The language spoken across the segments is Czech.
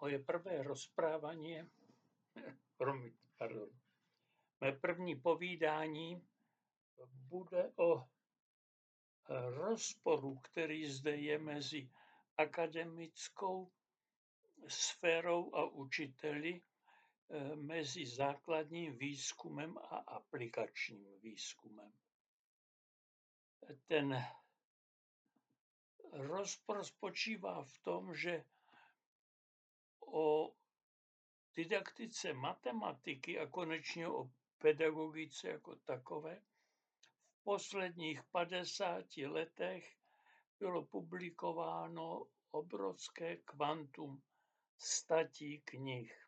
Moje prvé rozprávanie, moje první povídání bude o rozporu, který zde je mezi akademickou sférou a učiteli, mezi základním výzkumem a aplikačním výzkumem. Ten rozpor spočívá v tom, že o didaktice matematiky a konečně o pedagogice jako takové v posledních 50 letech bylo publikováno obrovské kvantum statí knih.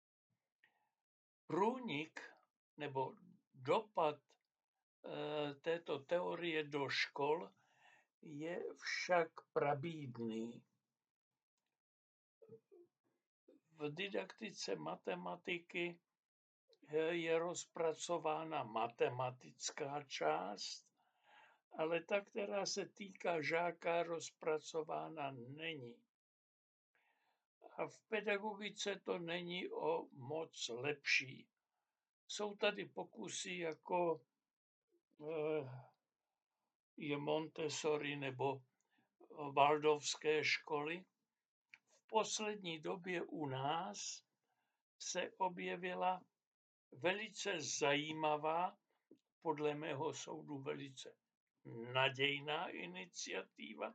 Průnik nebo dopad této teorie do škol je však prabídný. V didaktice matematiky je rozpracována matematická část, ale ta, která se týká žáka, rozpracována není. A v pedagogice to není o moc lepší. Jsou tady pokusy, jako je Montessori nebo Waldorfské školy. V poslední době u nás se objevila velice zajímavá, podle mého soudu velice nadějná iniciativa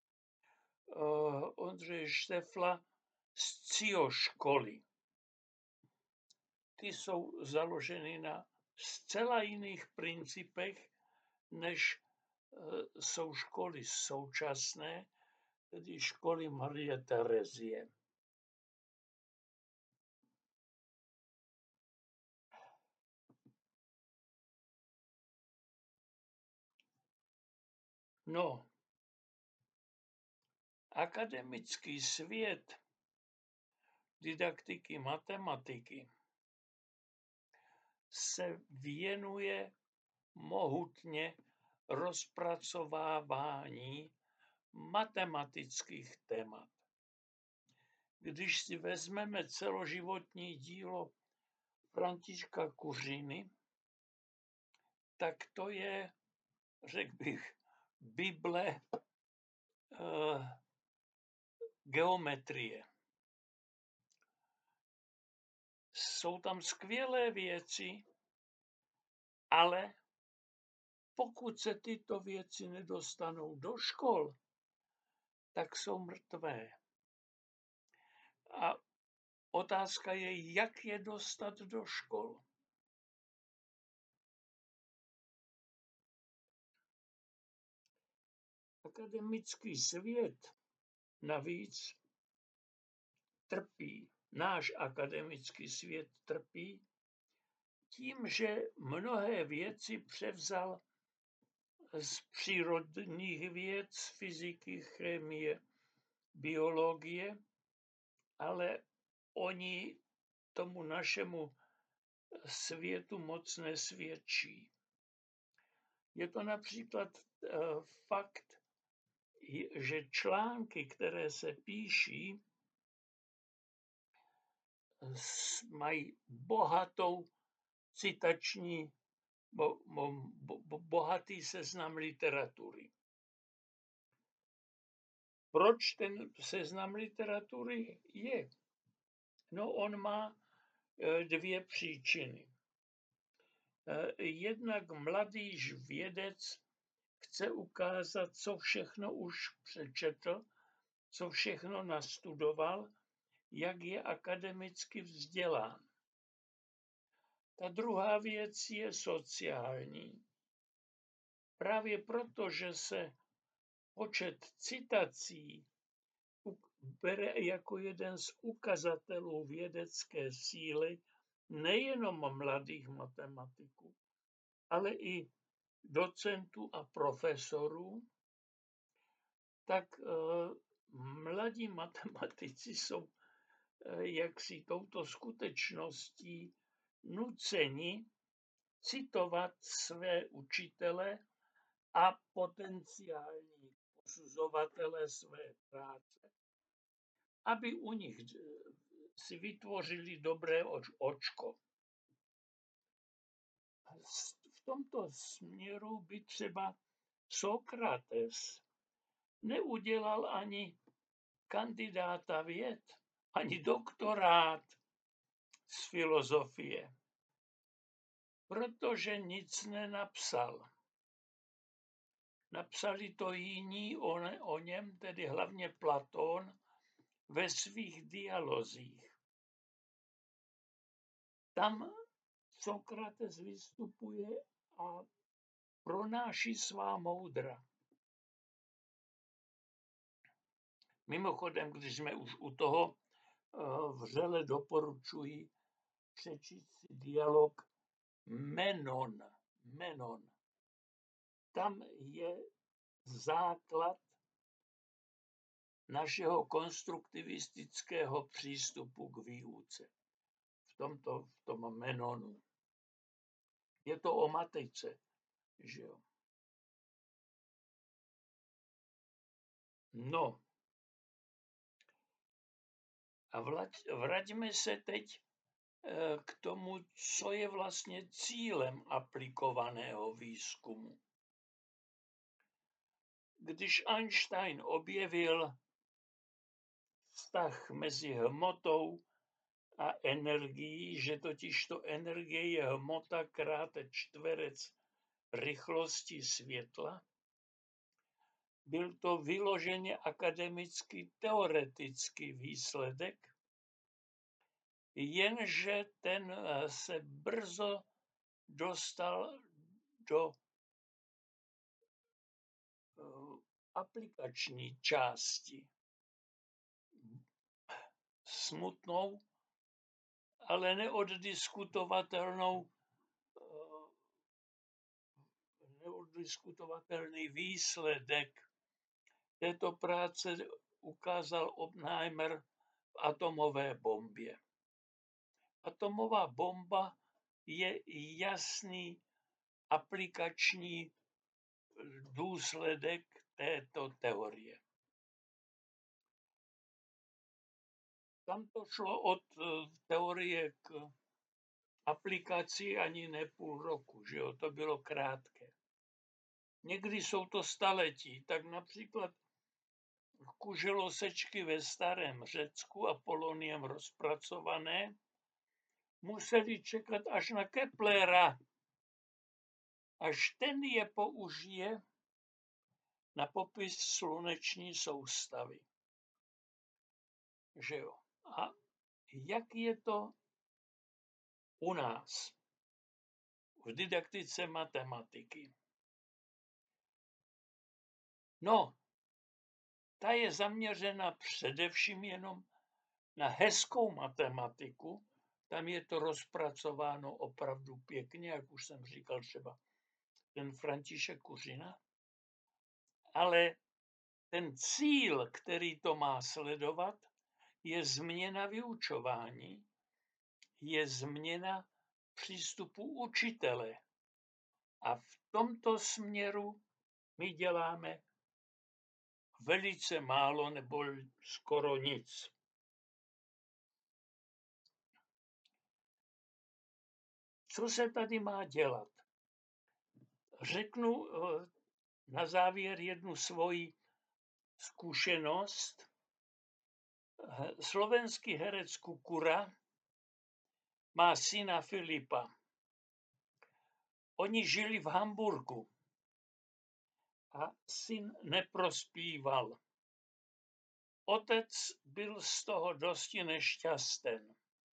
Ondřeje Štefla z CIO školy. Ty jsou založeny na zcela jiných principech, než jsou školy současné, tedy školy Marie Terezie. No, akademický svět didaktiky matematiky se věnuje mohutně rozpracovávání matematických témat. Když si vezmeme celoživotní dílo Františka Kuřiny, tak to je, řekl bych, Bible geometrie. Jsou tam skvělé věci, ale pokud se tyto věci nedostanou do škol, tak jsou mrtvé. A otázka je, jak je dostat do škol. Akademický svět navíc trpí, náš akademický svět trpí tím, že mnohé věci převzal z přírodních věd, z fyziky, chemie, biologie, ale oni tomu našemu světu moc nesvědčí. Je to například fakt, že články, které se píší, mají bohatou citační, bohatý seznam literatury. Proč ten seznam literatury je? No, on má dvě příčiny. Jednak mladý vědec chce ukázat, co všechno už přečetl, co všechno nastudoval, jak je akademicky vzdělán. Ta druhá věc je sociální. Právě proto, že se počet citací bere jako jeden z ukazatelů vědecké síly nejenom mladých matematiků, ale i docentů a profesorů, tak mladí matematici jsou jaksi touto skutečností nuceni citovat své učitele a potenciální posuzovatele své práce, aby u nich si vytvořili dobré očko. V tomto směru by třeba Sokrates neudělal ani kandidáta věd, ani doktorát z filozofie, protože nic nenapsal. Napsali to jiní o něm, tedy hlavně Platón, ve svých dialozích. Tam Sokrates vystupuje a pronáší svá moudra. Mimochodem, když jsme už u toho, vřele doporučuji přečíst si dialog Menon. Tam je základ našeho konstruktivistického přístupu k výuce. V tom Menonu. Je to o matice, že jo. No. A vraťme se teď k tomu, co je vlastně cílem aplikovaného výzkumu. Když Einstein objevil vztah mezi hmotou a energií, že totiž to energie je hmota krát čtverec rychlosti světla, byl to vyloženě akademický teoretický výsledek, jenže ten se brzo dostal do aplikační části. Smutnou, ale neoddiskutovatelný výsledek této práce ukázal Oppenheimer v atomové bombě. Atomová bomba je jasný aplikační důsledek této teorie. Tam to šlo od teorie k aplikaci ani ne půl roku, že jo? To bylo krátké. Někdy jsou to staletí, tak například kuželosečky ve starém Řecku a poloniem rozpracované museli čekat až na Keplera, až ten je použije na popis sluneční soustavy. Že jo? A jak je to u nás v didaktice matematiky? No, ta je zaměřena především jenom na hezkou matematiku, tam je to rozpracováno opravdu pěkně, jak už jsem říkal, třeba ten František Kuřina, ale ten cíl, který to má sledovat, je změna vyučování, je změna přístupu učitele. A v tomto směru my děláme velice málo nebo skoro nic. Co se tady má dělat? Řeknu na závěr jednu svoji zkušenost. Slovenský herec Kukura má syna Filipa. Oni žili v Hamburgu a syn neprospíval. Otec byl z toho dosti nešťasten.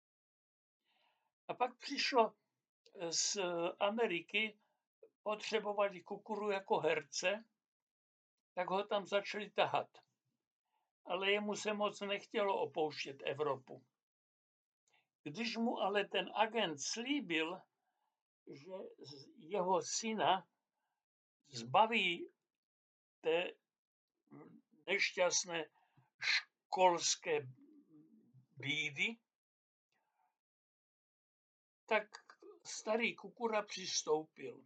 A pak přišlo z Ameriky, potřebovali Kukuru jako herce, tak ho tam začali tahat. Ale jemu se moc nechtělo opouštět Evropu. Když mu ale ten agent slíbil, že jeho syna zbaví té nešťastné školské bídy, tak starý Kukura přistoupil.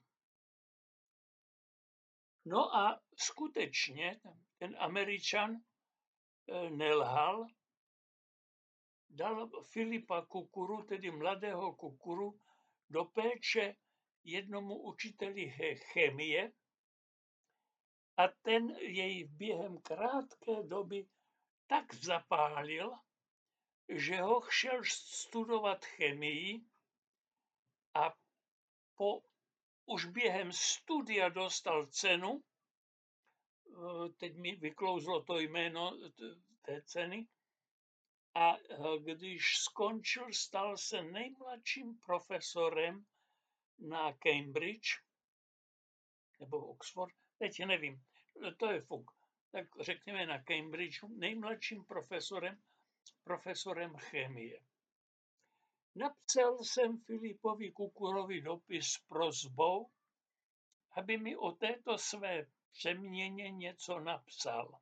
No a skutečně ten Američan nelhal dal Filipa Kukuru, tedy mladého Kukuru, do péče jednomu učiteli chemie a ten jej během krátké doby tak zapálil, že ho šel studovat chemii a už během studia dostal cenu, teď mi vyklouzlo to jméno té ceny, a když skončil, stal se nejmladším profesorem na Cambridge, nebo Oxford, teď nevím, to je fuk, tak řekněme na Cambridge, nejmladším profesorem chemie. Napsal jsem Filipovi Kukurovi dopis s prosbou, aby mi o této své přeměně něco napsal.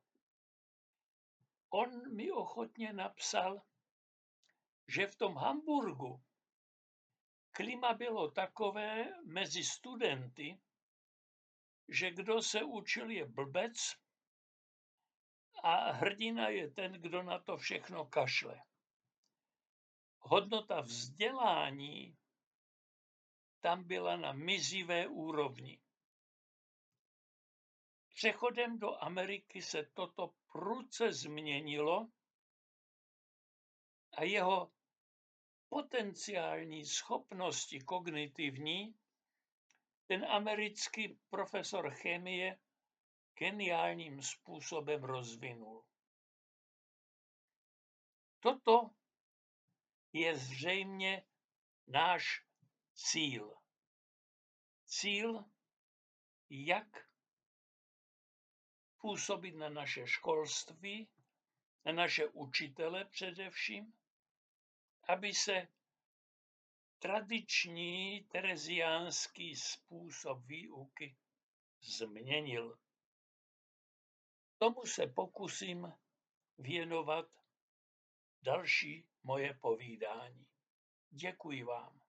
On mi ochotně napsal, že v tom Hamburgu klima bylo takové mezi studenty, že kdo se učil je blbec a hrdina je ten, kdo na to všechno kašle. Hodnota vzdělání tam byla na mizivé úrovni. Přechodem do Ameriky se toto prudce změnilo a jeho potenciální schopnosti kognitivní ten americký profesor chemie geniálním způsobem rozvinul. Toto je zřejmě náš cíl. Cíl, jak působit na naše školství, na naše učitele především, aby se tradiční tereziánský způsob výuky změnil. Tomu se pokusím věnovat další moje povídání. Děkuji vám.